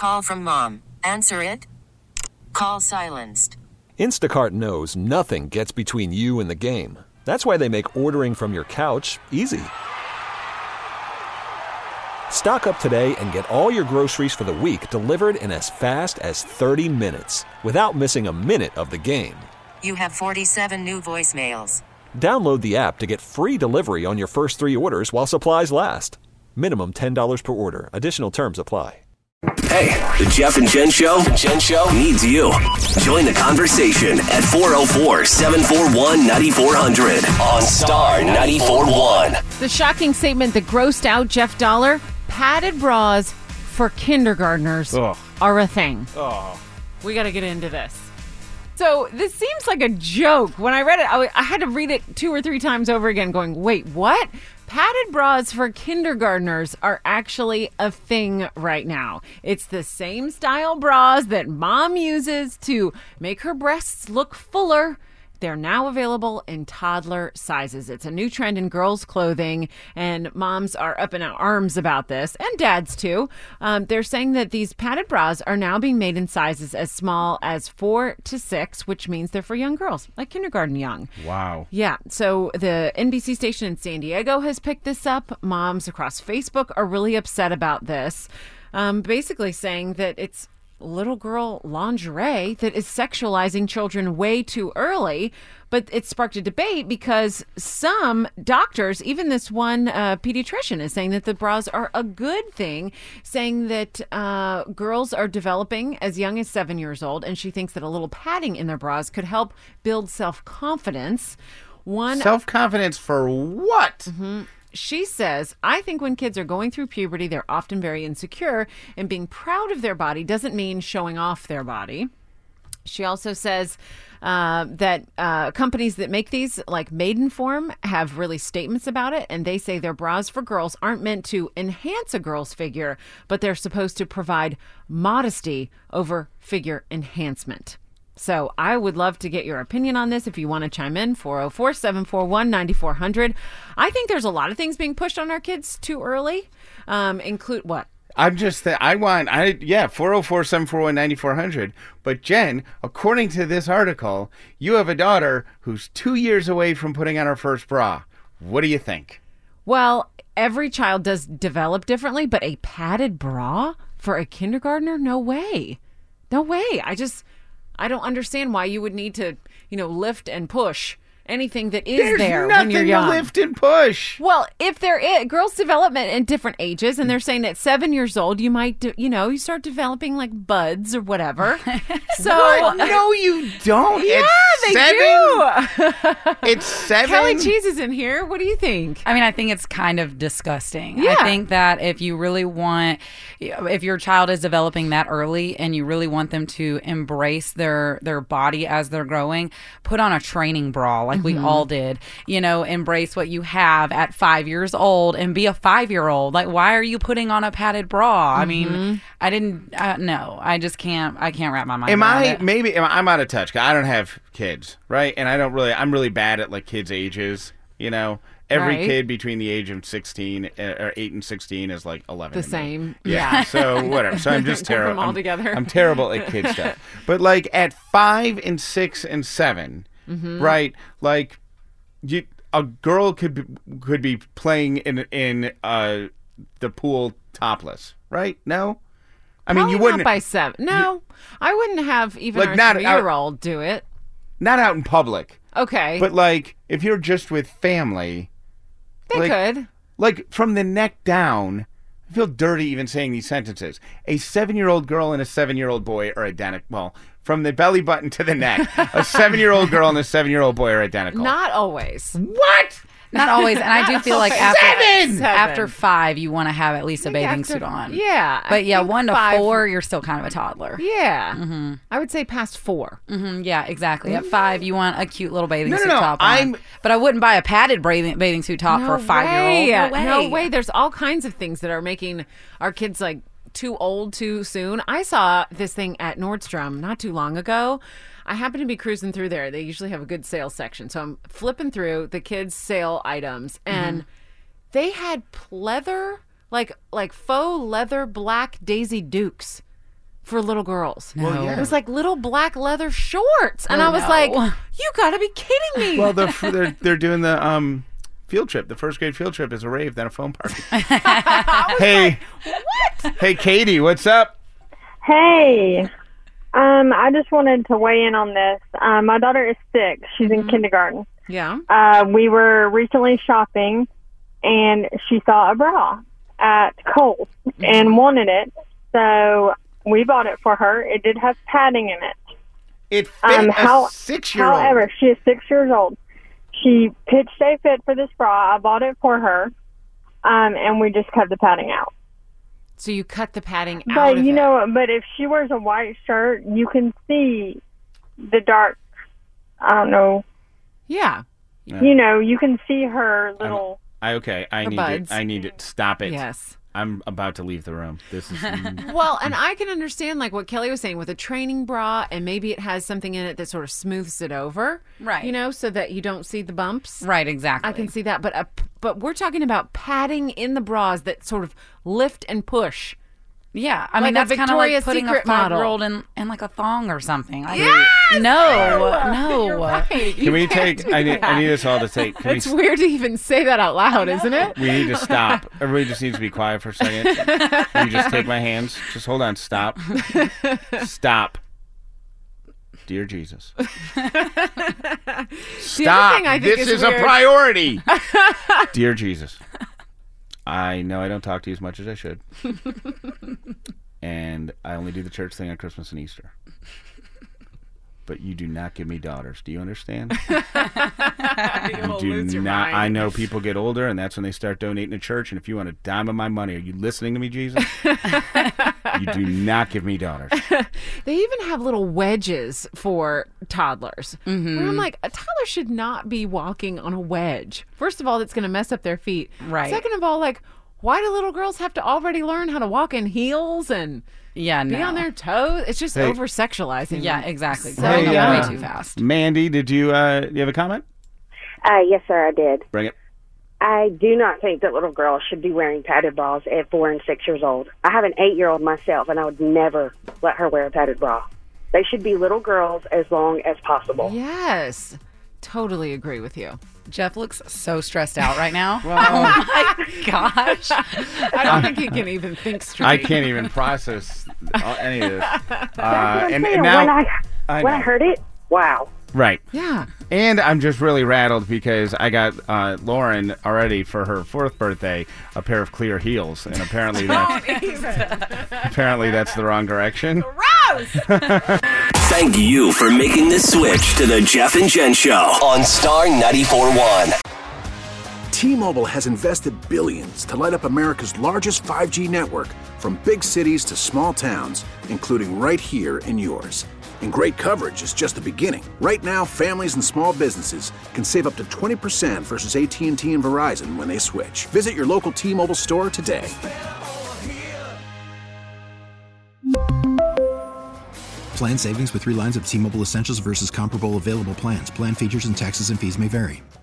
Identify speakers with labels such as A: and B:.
A: Call from mom. Answer it. Call silenced.
B: Instacart knows nothing gets between you and the game. That's why they make ordering from your couch easy. Stock up today and get all your groceries for the week delivered in as fast as 30 minutes without missing a minute of the game.
A: You have 47 new voicemails.
B: Download the app to get free delivery on your first 3 orders while supplies last. Minimum $10 per order. Additional terms apply.
C: Hey, the Jeff and Jen Show needs you. Join the conversation at 404-741-9400 on Star 94.1.
D: The shocking statement that grossed out Jeff Dollar: padded bras for kindergartners are a thing. We got to get into this. So this seems like a joke. When I read it, I had to read it 2 or 3 times over again going, wait, what? Padded bras for kindergartners are actually a thing right now. It's the same style bras that mom uses to make her breasts look fuller. They're now available in toddler sizes. It's a new trend in girls' clothing, and moms are up in arms about this, and dads too. They're saying that these padded bras are now being made in sizes as small as 4 to 6, which means they're for young girls, like kindergarten young.
E: Wow.
D: Yeah, so the NBC station in San Diego has picked this up. Moms across Facebook are really upset about this, basically saying that it's little girl lingerie that is sexualizing children way too early. But it sparked a debate because some doctors, even this one pediatrician, is saying that the bras are a good thing, saying that girls are developing as young as 7 years old, and she thinks that a little padding in their bras could help build self-confidence.
E: Self-confidence for what?
D: Mm-hmm. She says, I think when kids are going through puberty, they're often very insecure, and being proud of their body doesn't mean showing off their body. She also says that companies that make these, like Maidenform, have released statements about it, and they say their bras for girls aren't meant to enhance a girl's figure, but they're supposed to provide modesty over figure enhancement. So I would love to get your opinion on this if you want to chime in, 404-741-9400. I think there's a lot of things being pushed on our kids too early. Include what?
E: 404-741-9400. But Jen, according to this article, you have a daughter who's 2 years away from putting on her first bra. What do you think?
D: Well, every child does develop differently, but a padded bra for a kindergartner? No way. No way. I don't understand why you would need to, lift and push anything that is there when you're young.
E: There's nothing to lift and push.
D: Well, if there is, girls development in different ages, and they're saying at 7 years old, you might, you start developing like buds or whatever. So
E: what? No, you don't.
D: Yeah,
E: they
D: do.
E: It's 7.
D: Kelly Cheese is in here. What do you think?
F: I mean, I think it's kind of disgusting.
D: Yeah.
F: I think that if you really want, if your child is developing that early and you really want them to embrace their body as they're growing, put on a training bra like we all did. Embrace what you have at 5 years old and be a 5-year-old. Like, why are you putting on a padded bra? I mean, I didn't. No, I just can't. I can't wrap my mind around it.
E: Maybe I'm out of touch. I don't have kids, right? And I'm really bad at like kids' ages. Every kid between the age of 16 or 8 and 16 is like 11.
D: The same.
E: Yeah. So whatever. So I'm just terrible.
D: All together.
E: I'm terrible at kid stuff. But like at 5 and 6 and 7, right? Like a girl could be playing in the pool topless, right? No. I mean,
D: probably
E: you wouldn't
D: not by 7. No, I wouldn't have even
E: like
D: our
E: not
D: 3-year-old do it.
E: Not out in public.
D: Okay.
E: But like if you're just with family,
D: they could.
E: Like from the neck down, I feel dirty even saying these sentences. A 7-year-old girl and a 7-year-old boy are identical. Well, from the belly button to the neck, a 7-year-old girl and a 7-year-old boy are identical.
D: Not always.
E: What?
F: Not always, and I do feel like
E: Seven!
F: after 5, you want to have at least a bathing suit on.
D: Yeah,
F: but yeah, 1 to
D: 5,
F: 4, you're still kind of a toddler.
D: Yeah, I would say past 4.
F: Yeah, exactly. At 5, you want a cute little bathing suit top
E: on.
F: But I wouldn't buy a padded bathing suit top for a 5-year-old.
D: No way. There's all kinds of things that are making our kids like too old too soon. I saw this thing at Nordstrom not too long ago. I happened to be cruising through there. They usually have a good sales section. So I'm flipping through the kids' sale items, and they had pleather, like faux leather black Daisy Dukes. for little girls.
F: No. Well,
E: yeah.
D: It was like little black leather shorts. And I was like, you gotta be kidding me.
E: Well, they're doing the field trip. The first grade field trip is a rave, then a foam party. Hey,
D: what?
E: Hey, Katie, what's up?
G: Hey, I just wanted to weigh in on this. My daughter is 6. She's in kindergarten.
D: Yeah.
G: We were recently shopping, and she saw a bra at Kohl's and wanted it. So we bought it for her. It did have padding in it.
E: It fit a 6-year-old.
G: However, she is 6 years old. She pitched a fit for this bra. I bought it for her, and we just cut the padding out.
D: So you cut the padding out
G: But,
D: of
G: you
D: it.
G: know, but if she wears a white shirt, you can see the dark, I don't know.
D: Yeah.
G: You know, you can see her little...
E: I
D: buds.
E: need to stop it.
D: Yes.
E: I'm about to leave the room. This is
D: Well, and I can understand like what Kelly was saying with a training bra, and maybe it has something in it that sort of smooths it over,
F: Right.
D: You know, so that you don't see the bumps.
F: Right, exactly.
D: I can see that, but we're talking about padding in the bras that sort of lift and push.
F: Yeah, I
D: Like
F: mean,
D: a
F: that's kind of like
D: Victoria's
F: putting
D: Secret
F: a
D: model.
F: 5-year-old in like a thong or something.
D: Yes!
F: No.
D: You're right.
E: Can we take? I need us all to take. Can
D: It's weird to even say that out loud, isn't it?
E: we need to stop. Everybody just needs to be quiet for a second. You just take my hands. Just hold on. Stop. Stop. Dear Jesus. Stop.
D: thing I think
E: This
D: is
E: is a
D: weird-
E: priority. Dear Jesus. I know I don't talk to you as much as I should. And I only do the church thing on Christmas and Easter. But you do not give me daughters. Do you understand? You do not. I know people get older, and that's when they start donating to church. And if you want a dime of my money, are you listening to me, Jesus? You do not give me daughters.
D: They even have little wedges for toddlers. Where I'm like, a toddler should not be walking on a wedge. First of all, that's going to mess up their feet.
F: Right.
D: Second of all, like, why do little girls have to already learn how to walk in heels and
F: Yeah, no.
D: be on their toes? It's just
E: Hey.
D: over sexualizing.
F: Yeah, exactly.
D: So
F: Growing
E: Hey,
F: up way too fast.
E: Mandy, did you have a comment?
H: Yes, sir, I did.
E: Bring it.
H: I do not think that little girls should be wearing padded bras at 4 and 6 years old. I have an 8-year-old myself, and I would never let her wear a padded bra. They should be little girls as long as possible.
D: Yes. Totally agree with you.
F: Jeff looks so stressed out right now. Oh my gosh.
D: I don't think he can even think straight.
E: I can't even process any of this.
H: That's what I'm
E: and
H: saying.
E: now,
H: when
E: I
H: I
E: know.
H: heard it, wow.
E: Right.
D: Yeah.
E: And I'm just really rattled because I got Lauren already for her 4th birthday a pair of clear heels, and apparently that's the wrong direction.
C: Thank you for making the switch to the Jeff and Jen Show on Star 94.1.
I: T-Mobile has invested billions to light up America's largest 5G network, from big cities to small towns, including right here in yours. And great coverage is just the beginning. Right now, families and small businesses can save up to 20% versus AT&T and Verizon when they switch. Visit your local T-Mobile store today.
J: Plan savings with 3 lines of T-Mobile Essentials versus comparable available plans. Plan features and taxes and fees may vary.